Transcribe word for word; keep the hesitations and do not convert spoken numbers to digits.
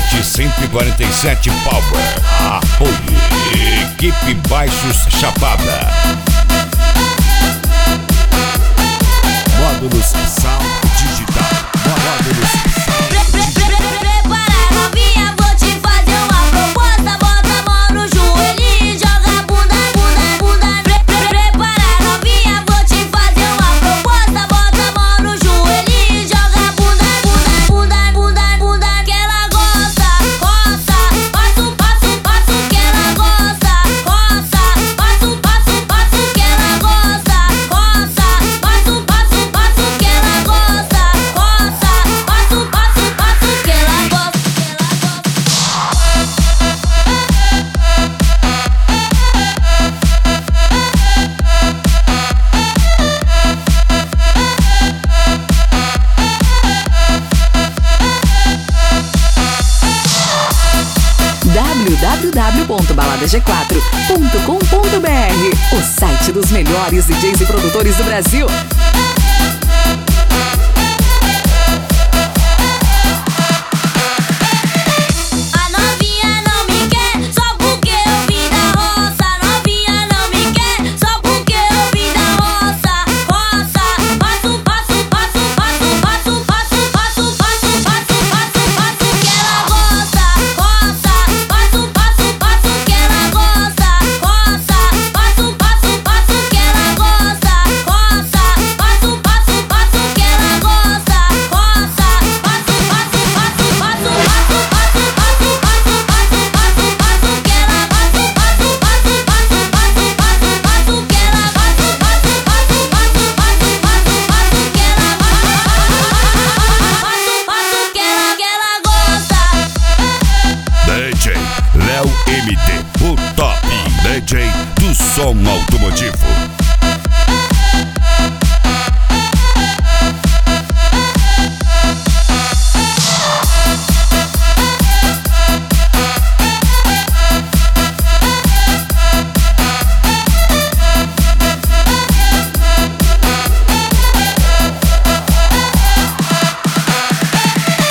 sete cento e quarenta e sete Power. Apoie Equipe Baixos Chapada. Módulos Sound Digital. Módulos Sound Digital. Prepara, novinha, vou te fazer uma proposta. Bota a mão no joelho e joga a bunda, bunda, bunda. Prepara, novinha, vou te fazer uma proposta. Bota a mão no joelho e joga a bunda, bunda, bunda, bunda, bunda. Que ela gosta, roça, passo, passo, passo. Que ela gosta, roça, passo, passo, passo. Que ela gosta, roça, passo, passo, passo. Que ela gosta, roça, passo, passo, passo. Que ela gosta, que ela gosta. w w w ponto balada g quatro ponto com ponto b r, o site dos melhores D Js e produtores do Brasil. A novinha não me quer só porque eu vim da roça. A novinha não me quer só porque eu vim da roça. Roça, passo, passo, passo, passo, passo, passo, passo, passo, passo, passo, passo. Que ela gosta, roça, passo, passo, passo. Que ela gosta, roça, passo, passo, passo. Que ela gosta, roça, passo, passo, passo. Que ela gosta, roça, passo, passo, passo, passo, passo, passo, passo, passo, passo, passo, passo. Que ela passo, passo, passo, passo, passo, passo, passo. Que ela passo, passo, passo, passo, passo, passo, passo. Que ela passo, passo, que ela, que ela gosta. D J Léo M D, o top D J do som automotivo.